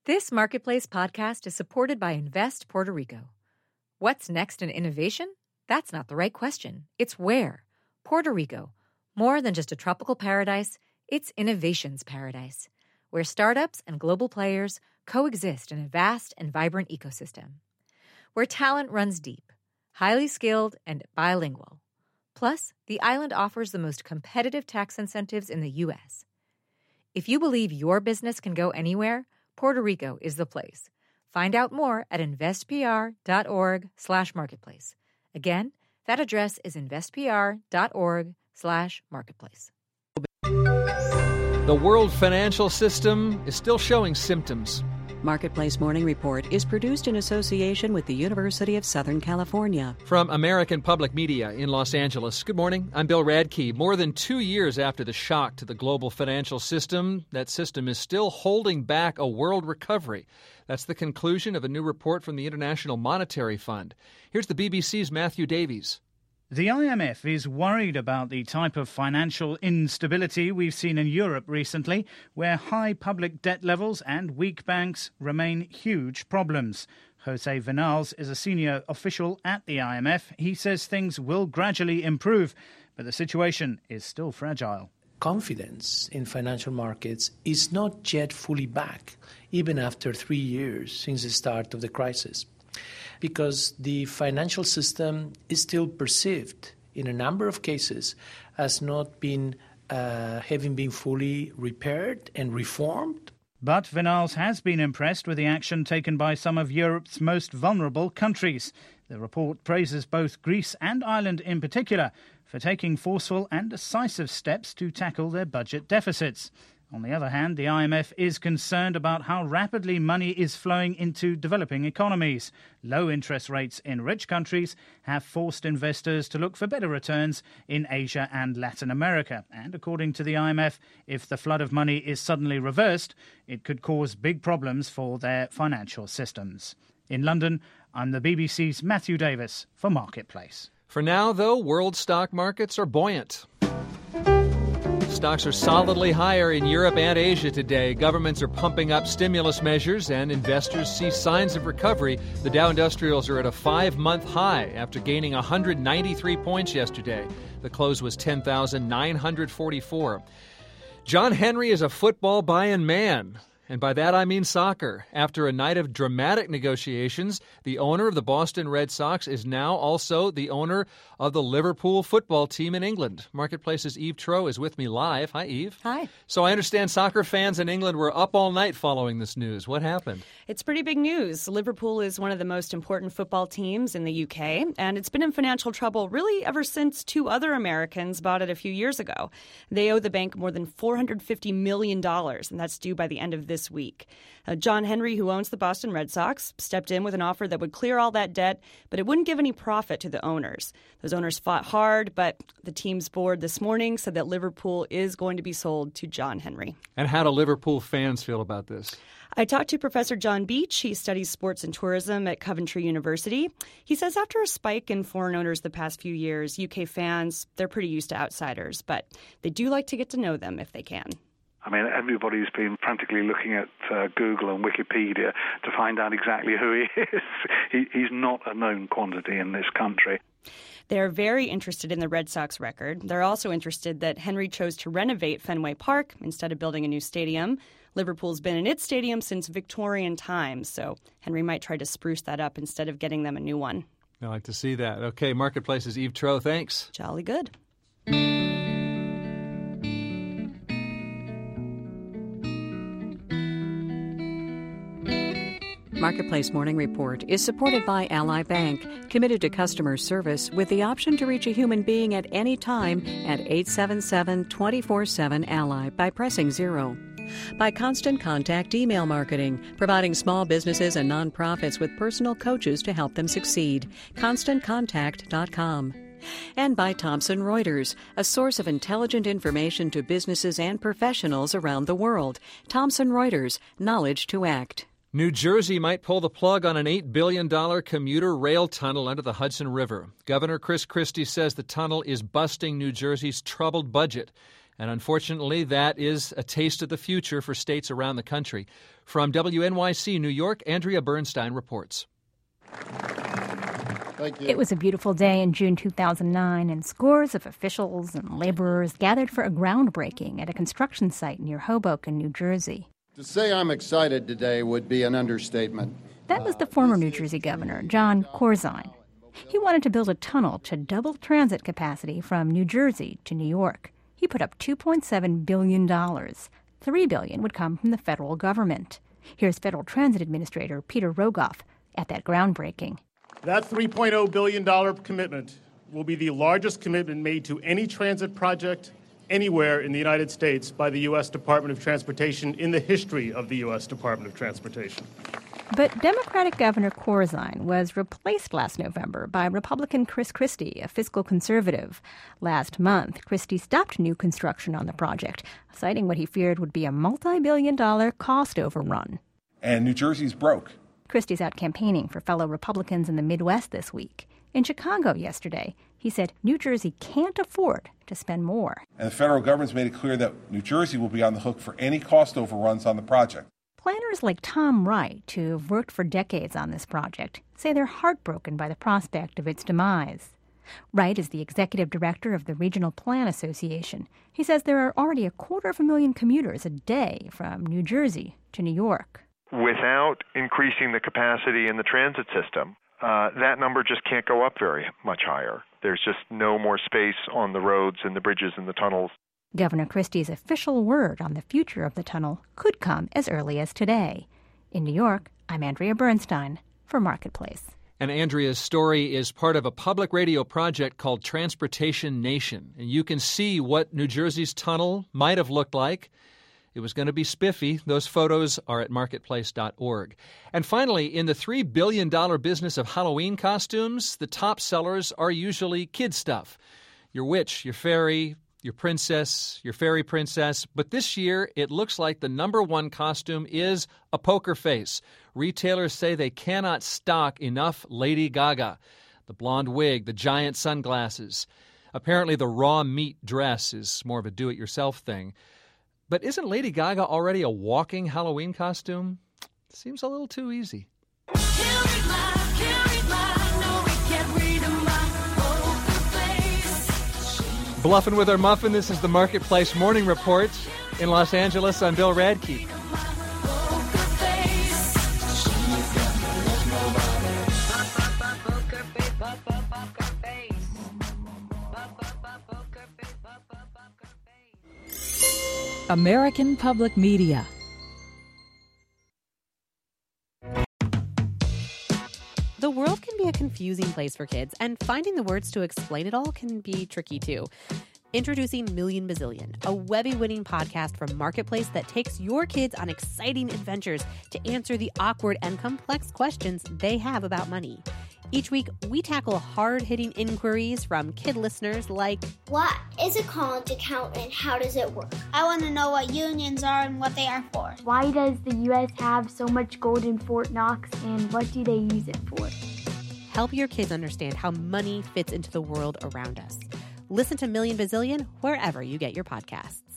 This Marketplace podcast is supported by Invest Puerto Rico. What's next in innovation? That's not the right question. It's where. Puerto Rico. More than just a tropical paradise, it's innovation's paradise, where startups and global players coexist in a vast and vibrant ecosystem. Where talent runs deep, highly skilled, and bilingual. Plus, the island offers the most competitive tax incentives in the U.S. If you believe your business can go anywhere, Puerto Rico is the place. Find out more at investpr.org/marketplace. Again, that address is investpr.org/marketplace. The world financial system is still showing symptoms. Marketplace Morning Report is produced in association with the University of Southern California. From American Public Media in Los Angeles, good morning. I'm Bill Radke. More than 2 years after the shock to the global financial system, that system is still holding back a world recovery. That's the conclusion of a new report from the International Monetary Fund. Here's the BBC's Matthew Davies. The IMF is worried about the type of financial instability we've seen in Europe recently, where high public debt levels and weak banks remain huge problems. Jose Vinales is a senior official at the IMF. He says things will gradually improve, but the situation is still fragile. Confidence in financial markets is not yet fully back, even after 3 years since the start of the crisis, because the financial system is still perceived in a number of cases as not been having been fully repaired and reformed. But Vinales has been impressed with the action taken by some of Europe's most vulnerable countries. The report praises both Greece and Ireland in particular for taking forceful and decisive steps to tackle their budget deficits. On the other hand, the IMF is concerned about how rapidly money is flowing into developing economies. Low interest rates in rich countries have forced investors to look for better returns in Asia and Latin America. And according to the IMF, if the flood of money is suddenly reversed, it could cause big problems for their financial systems. In London, I'm the BBC's Matthew Davis for Marketplace. For now, though, world stock markets are buoyant. Stocks are solidly higher in Europe and Asia today. Governments are pumping up stimulus measures and investors see signs of recovery. The Dow Industrials are at a 5-month high after gaining 193 points yesterday. The close was 10,944. John Henry is a football buying man. And by that I mean soccer. After a night of dramatic negotiations, the owner of the Boston Red Sox is now also the owner of the Liverpool football team in England. Marketplace's Eve Troeh is with me live. Hi, Eve. Hi. So I understand soccer fans in England were up all night following this news. What happened? It's pretty big news. Liverpool is one of the most important football teams in the UK, and it's been in financial trouble really ever since 2 other Americans bought it a few years ago. They owe the bank more than $450 million, and that's due by the end of this week. John Henry, who owns the Boston Red Sox, stepped in with an offer that would clear all that debt, but it wouldn't give any profit to the owners. Those owners fought hard, but the team's board this morning said that Liverpool is going to be sold to John Henry. And how do Liverpool fans feel about this? I talked to Professor John Beach. He studies sports and tourism at Coventry University. He says after a spike in foreign owners the past few years, UK fans, they're pretty used to outsiders, but they do like to get to know them if they can. I mean, everybody's been frantically looking at Google and Wikipedia to find out exactly who he is. He's not a known quantity in this country. They're very interested in the Red Sox record. They're also interested that Henry chose to renovate Fenway Park instead of building a new stadium. Liverpool's been in its stadium since Victorian times, so Henry might try to spruce that up instead of getting them a new one. I like to see that. Okay, Marketplace's Eve Troeh, thanks. Jolly good. Marketplace Morning Report is supported by Ally Bank, committed to customer service with the option to reach a human being at any time at 877-24-7-ALLY by pressing 0. By Constant Contact Email Marketing, providing small businesses and nonprofits with personal coaches to help them succeed. ConstantContact.com. And by Thomson Reuters, a source of intelligent information to businesses and professionals around the world. Thomson Reuters, knowledge to act. New Jersey might pull the plug on an $8 billion commuter rail tunnel under the Hudson River. Governor Chris Christie says the tunnel is busting New Jersey's troubled budget. And unfortunately, that is a taste of the future for states around the country. From WNYC New York, Andrea Bernstein reports. It was a beautiful day in June 2009, and scores of officials and laborers gathered for a groundbreaking at a construction site near Hoboken, New Jersey. To say I'm excited today would be an understatement. That was the former New Jersey governor, Jon Corzine. He wanted to build a tunnel to double transit capacity from New Jersey to New York. He put up $2.7 billion. $3 billion would come from the federal government. Here's Federal Transit Administrator Peter Rogoff at that groundbreaking. That $3.0 billion commitment will be the largest commitment made to any transit project anywhere in the United States by the U.S. Department of Transportation in the history of the U.S. Department of Transportation. But Democratic Governor Corzine was replaced last November by Republican Chris Christie, a fiscal conservative. Last month, Christie stopped new construction on the project, citing what he feared would be a multi-billion-dollar cost overrun. And New Jersey's broke. Christie's out campaigning for fellow Republicans in the Midwest this week. In Chicago yesterday, he said New Jersey can't afford to spend more. And the federal government's made it clear that New Jersey will be on the hook for any cost overruns on the project. Planners like Tom Wright, who've worked for decades on this project, say they're heartbroken by the prospect of its demise. Wright is the executive director of the Regional Plan Association. He says there are already 250,000 commuters a day from New Jersey to New York. Without increasing the capacity in the transit system, that number just can't go up very much higher. There's just no more space on the roads and the bridges and the tunnels. Governor Christie's official word on the future of the tunnel could come as early as today. In New York, I'm Andrea Bernstein for Marketplace. And Andrea's story is part of a public radio project called Transportation Nation. And you can see what New Jersey's tunnel might have looked like. It was going to be spiffy. Those photos are at marketplace.org. And finally, in the $3 billion business of Halloween costumes, the top sellers are usually kid stuff. Your witch, your fairy, your princess, your fairy princess. But this year, it looks like the number one costume is a poker face. Retailers say they cannot stock enough Lady Gaga. The blonde wig, the giant sunglasses. Apparently, the raw meat dress is more of a do-it-yourself thing. But isn't Lady Gaga already a walking Halloween costume? Seems a little too easy. Bluffing with our muffin, this is the Marketplace Morning Report. In Los Angeles, I'm Bill Radke. American Public Media. The world can be a confusing place for kids, and finding the words to explain it all can be tricky too. Introducing Million Bazillion, a Webby-winning podcast from Marketplace that takes your kids on exciting adventures to answer the awkward and complex questions they have about money. Each week, we tackle hard-hitting inquiries from kid listeners like, what is a college account and how does it work? I want to know what unions are and what they are for. Why does the U.S. have so much gold in Fort Knox and what do they use it for? Help your kids understand how money fits into the world around us. Listen to Million Bazillion wherever you get your podcasts.